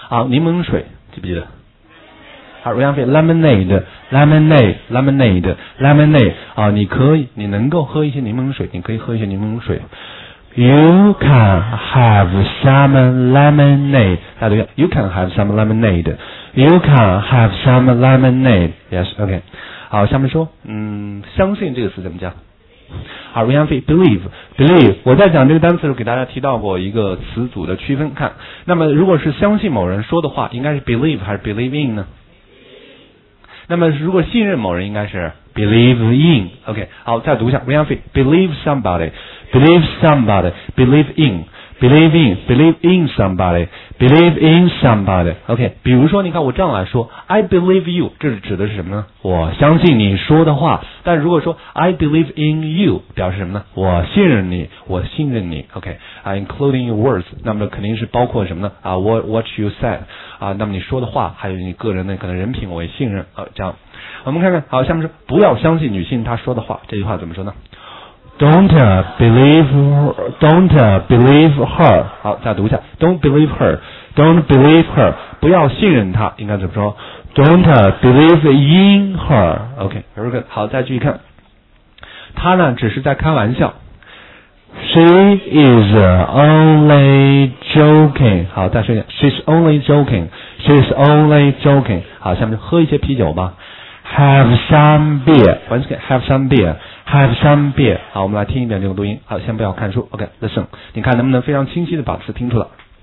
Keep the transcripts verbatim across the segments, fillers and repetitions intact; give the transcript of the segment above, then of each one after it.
好，柠檬水记不记得？好 ，lemonade lemonade lemonade lemonade 啊，你可以，你能够喝一些柠檬水，你可以喝一些柠檬水。You can have some lemonade. 大家读一下 ，You can have some lemonade. You can have some lemonade. Yes, OK. 好，下面说，嗯，相信这个词怎么讲？好 ，Ryan Fee believe believe。我在讲这个单词的时候，给大家提到过一个词组的区分。看，那么如果是相信某人说的话，应该是 believe 还是 believe in 呢？那么如果信任某人，应该是 believe in。OK， 好，再读一下 Ryan Fee believe somebody, believe somebody, believe in, believe in, believe in somebody, believe in somebody。OK， 比如说，你看我这样来说 ，I believe you， 这是指的是什么呢？我相信你说的话。但如果说 I believe in you， 表示什么呢？我信任你，我信任你。OK， 啊、uh, ，including your words， 那么肯定是包括什么呢？啊、uh, ，what what you said， 啊、uh, ，那么你说的话，还有你个人的可能人品，我也信任。啊、uh, 这样，我们看看，好，下面说不要相信女性她说的话，这句话怎么说呢？Don't believe, don't believe her。好，再读一下 ，Don't believe her, don't believe her。不要信任她，应该怎么说 ？Don't believe in her。OK，very good。好，再继续看，她呢只是在开玩笑。She is only joking。好，再说一遍 ，She's only joking, she's only joking。好，下面喝一些啤酒吧。Have some beer. Once again, have some beer. Have some beer. 好，我们来听一遍这个录音。好，先不要看书。OK, listen. 你看能不能非常清晰的把词听出来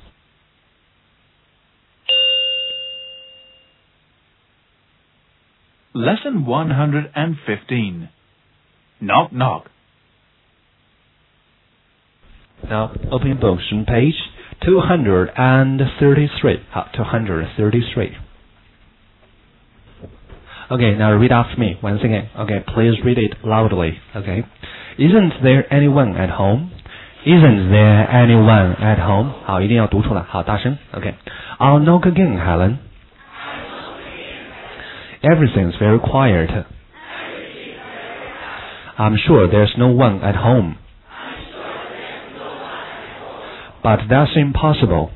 ？Lesson one hundred fifteen. Knock knock. Now, open your books on page two hundred thirty-three. 好 two hundred thirty-three. Okay, now read after me once again. Okay, please read it loudly. Okay. Isn't there anyone at home? Isn't there anyone at home? 好，一定要读出来。好，大声。Okay. I'll knock again, Helen. Everything's very quiet. I'm sure there's no one at home. But that's impossible.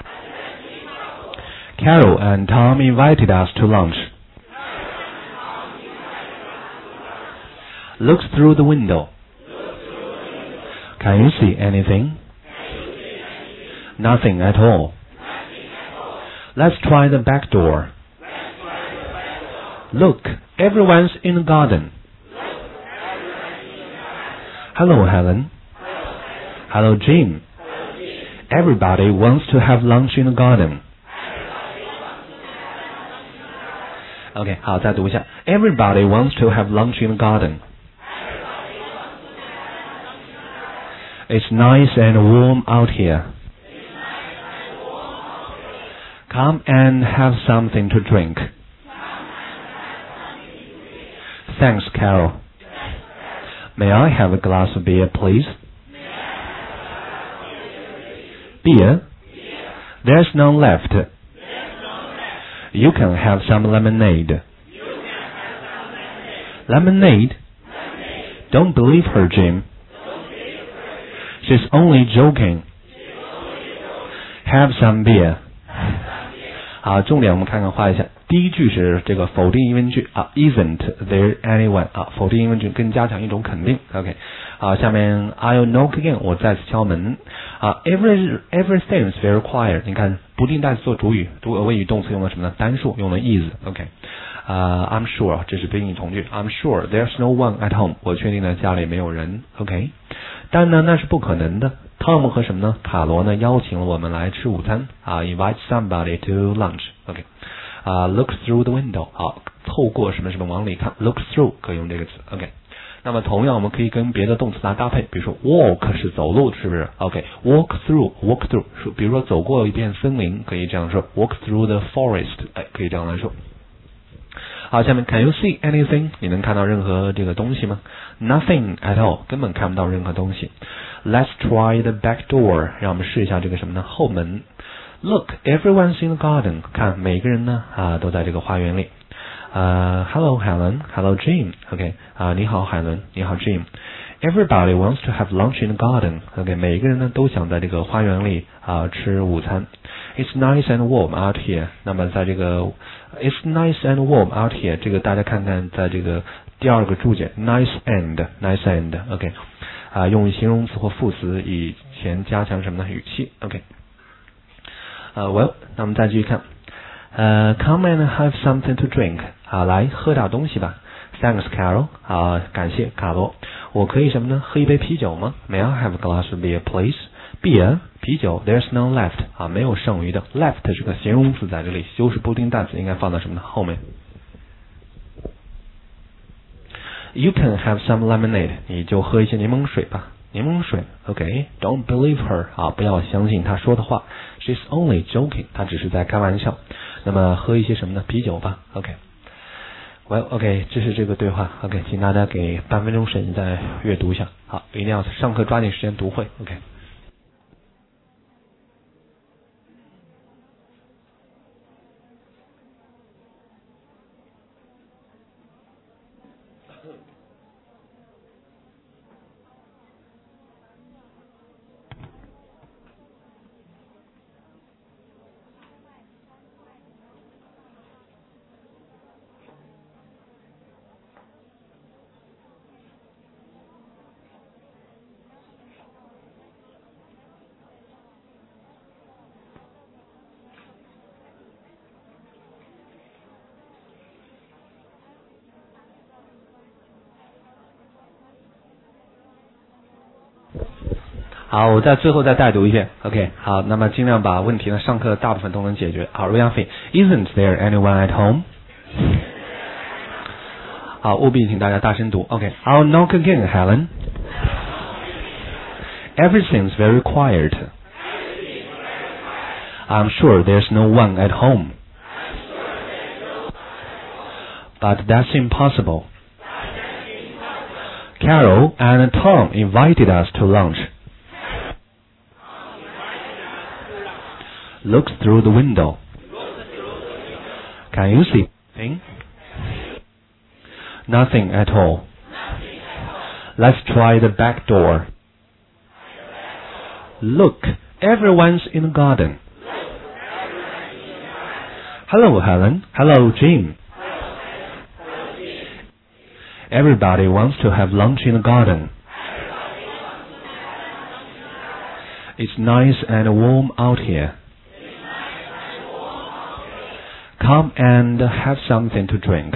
Carol and Tom invited us to lunch. Look through the window. Can you see anything? Nothing at all. Let's try the back door. Look, everyone's in the garden. Hello, Helen. Hello, Jim. Everybody wants to have lunch in the garden. OK， 好，再读一下。Everybody wants to have lunch in the garden. It's nice and warm out here. Come and have something to drink. Thanks, Carol. May I have a glass of beer, please? Beer? There's none left. You can have some lemonade. Lemonade? Don't believe her, Jim. She's only joking. Have some beer. 好，重点我们看看画一下。第一句是这个否定疑问句啊 ，Isn't there anyone 啊？否定疑问句更加强一种肯定。OK， 好，下面 I'll knock again， 我再次敲门啊。Every everything's very quiet。你看不定代词做主语，主谓语动词用了什么呢？单数用了 is。OK， 啊、uh, ，I'm sure 这是宾语从句 ，I'm sure there's no one at home。我确定呢家里没有人。OK， 但呢那是不可能的。Tom 和什么呢？卡罗呢邀请了我们来吃午餐啊 ，invite somebody to lunch。OK。啊、uh, ，look through the window， 好，透过什么什么往里看 ，look through 可以用这个词 ，OK。那么同样我们可以跟别的动词来搭配，比如说 walk 是走路，是不是 ？OK，walk through，walk through， 比如说走过一片森林，可以这样说 ，walk through the forest， 哎，可以这样来说。好，下面 Can you see anything？ 你能看到任何这个东西吗 ？Nothing at all， 根本看不到任何东西。Let's try the back door， 让我们试一下这个什么呢？后门。Look, everyone's in the garden. 看，每个人呢啊都在这个花园里。呃、uh, ，Hello Helen, Hello Jim. OK 啊、uh, 你好海伦，你好 Jim. Everybody wants to have lunch in the garden. OK， 每个人呢都想在这个花园里啊、呃、吃午餐。It's nice and warm out here. 那么在这个 It's nice and warm out here， 这个大家看看，在这个第二个注解 nice and nice and OK 啊、呃，用形容词或副词以前加强什么呢？语气 OK。呃、uh, well， 那我们再继续看。呃、uh, Come and have something to drink. 啊，来喝点东西吧。Thanks, Carol. 啊，感谢卡罗。我可以什么呢？喝一杯啤酒吗 ？May I have a glass of beer, please? Beer， 啤酒。There's none left. 啊，没有剩余的。Left 是个形容词，在这里修饰不定代词应该放在什么呢？后面。You can have some lemonade. 你就喝一些柠檬水吧。柠檬水 ，OK。Don't believe her. 啊，不要相信她说的话。She's only joking. 她只是在开玩笑。那么喝一些什么呢？啤酒吧 ，OK。Well, OK， 这是这个对话 ，OK， 请大家给半分钟时间再阅读一下。好，一定要上课抓紧时间读会 ，OK。好，我在最后再带读一遍 ，OK。好，那么尽量把问题呢，上课大部分都能解决。好 r e a n Isn't there anyone at home？ 好，务必请大家大声读 ，OK。I'll knock again, Helen. Everything's very quiet. I'm sure there's no one at home. But that's impossible. Carol and Tom invited us to lunch.Looks through the window. Can you see anything? Nothing at all. Let's try the back door. Look, everyone's in the garden. Hello, Helen. Hello, Jim. Everybody wants to have lunch in the garden. It's nice and warm out here.Come and have something to drink.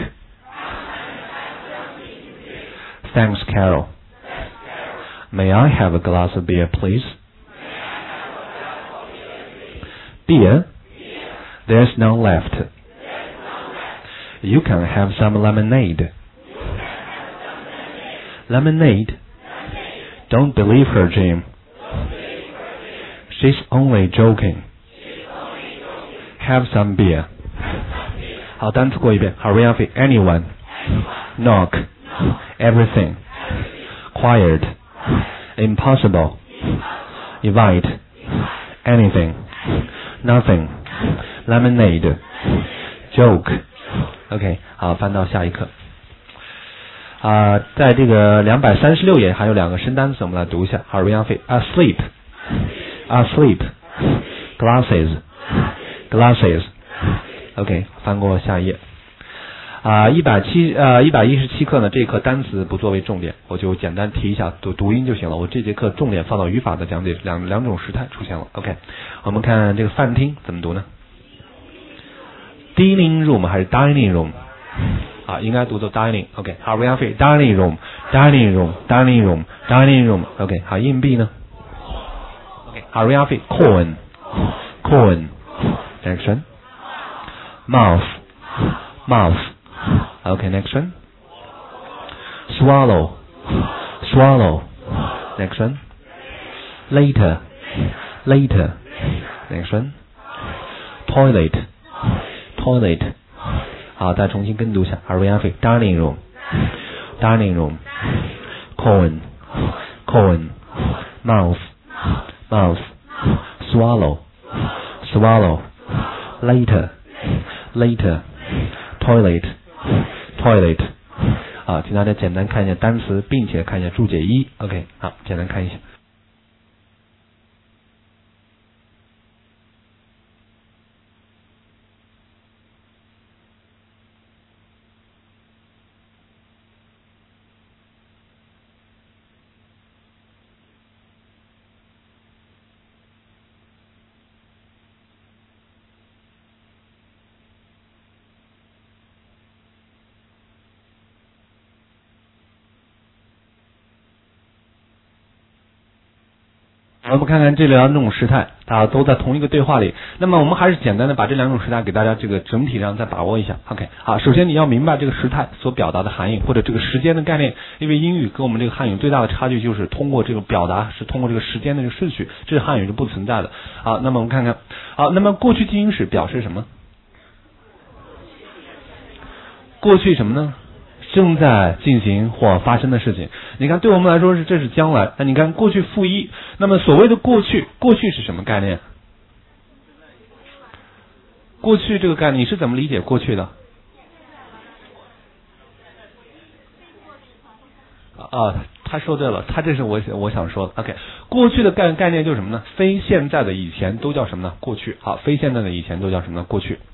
Thanks, Carol. May I have a glass of beer, please? Beer? There's none left. You can have some lemonade. Lemonade? Don't believe her, Jim. She's only joking. Have some beer.好，单词过一遍。好 ，read out anyone, knock, everything, quiet, impossible, invite, anything, nothing, lemonade, joke. OK， 好，翻到下一课。啊、呃，在这个两百三十六页还有两个新单词，我们来读一下。好 ，read out asleep, asleep, glasses, glasses.OK， 翻过下一页。啊、呃，一百七呃一百一十七课呢，这一课单词不作为重点，我就简单提一下读读音就行了。我这节课重点放到语法的讲解，两两种时态出现了。OK， 我们看这个饭厅怎么读呢 ？Dining room 还是 dining room？ 啊，应该读作 dining。OK， 好 ，read out dining room，dining room，dining room，dining room。OK， 好，硬币呢 ？OK， 好 ，read out coin，coin。Next one。Mouth, mouth. Okay, next one. Swallow, swallow. Next one. Later, later. Next one. Toilet, toilet. 好，再重新跟读一下。Are we on it? Dining room, dining room. Coin, coin. Mouth, mouth. Swallow, swallow. Later.Later, toilet, toilet. 啊，请大家简单看一下单词，并且看一下注解一。OK， 好，简单看一下。我们看看这两种时态，大家都在同一个对话里。那么我们还是简单的把这两种时态给大家这个整体上再把握一下。OK， 好，首先你要明白这个时态所表达的含义，或者这个时间的概念。因为英语跟我们这个汉语最大的差距就是通过这个表达是通过这个时间的这个顺序，这是汉语是不存在的。好，那么我们看看，好，那么过去进行时表示什么？过去什么呢？正在进行或发生的事情。你看对我们来说是这是将来，那你看过去负一，那么所谓的过去，过去是什么概念？过去这个概念你是怎么理解过去的？啊，他说对了，他这是我我想说的。OK， 过去的概概念就是什么呢？非现在的以前都叫什么呢？过去。好，非现在的以前都叫什么呢？过去。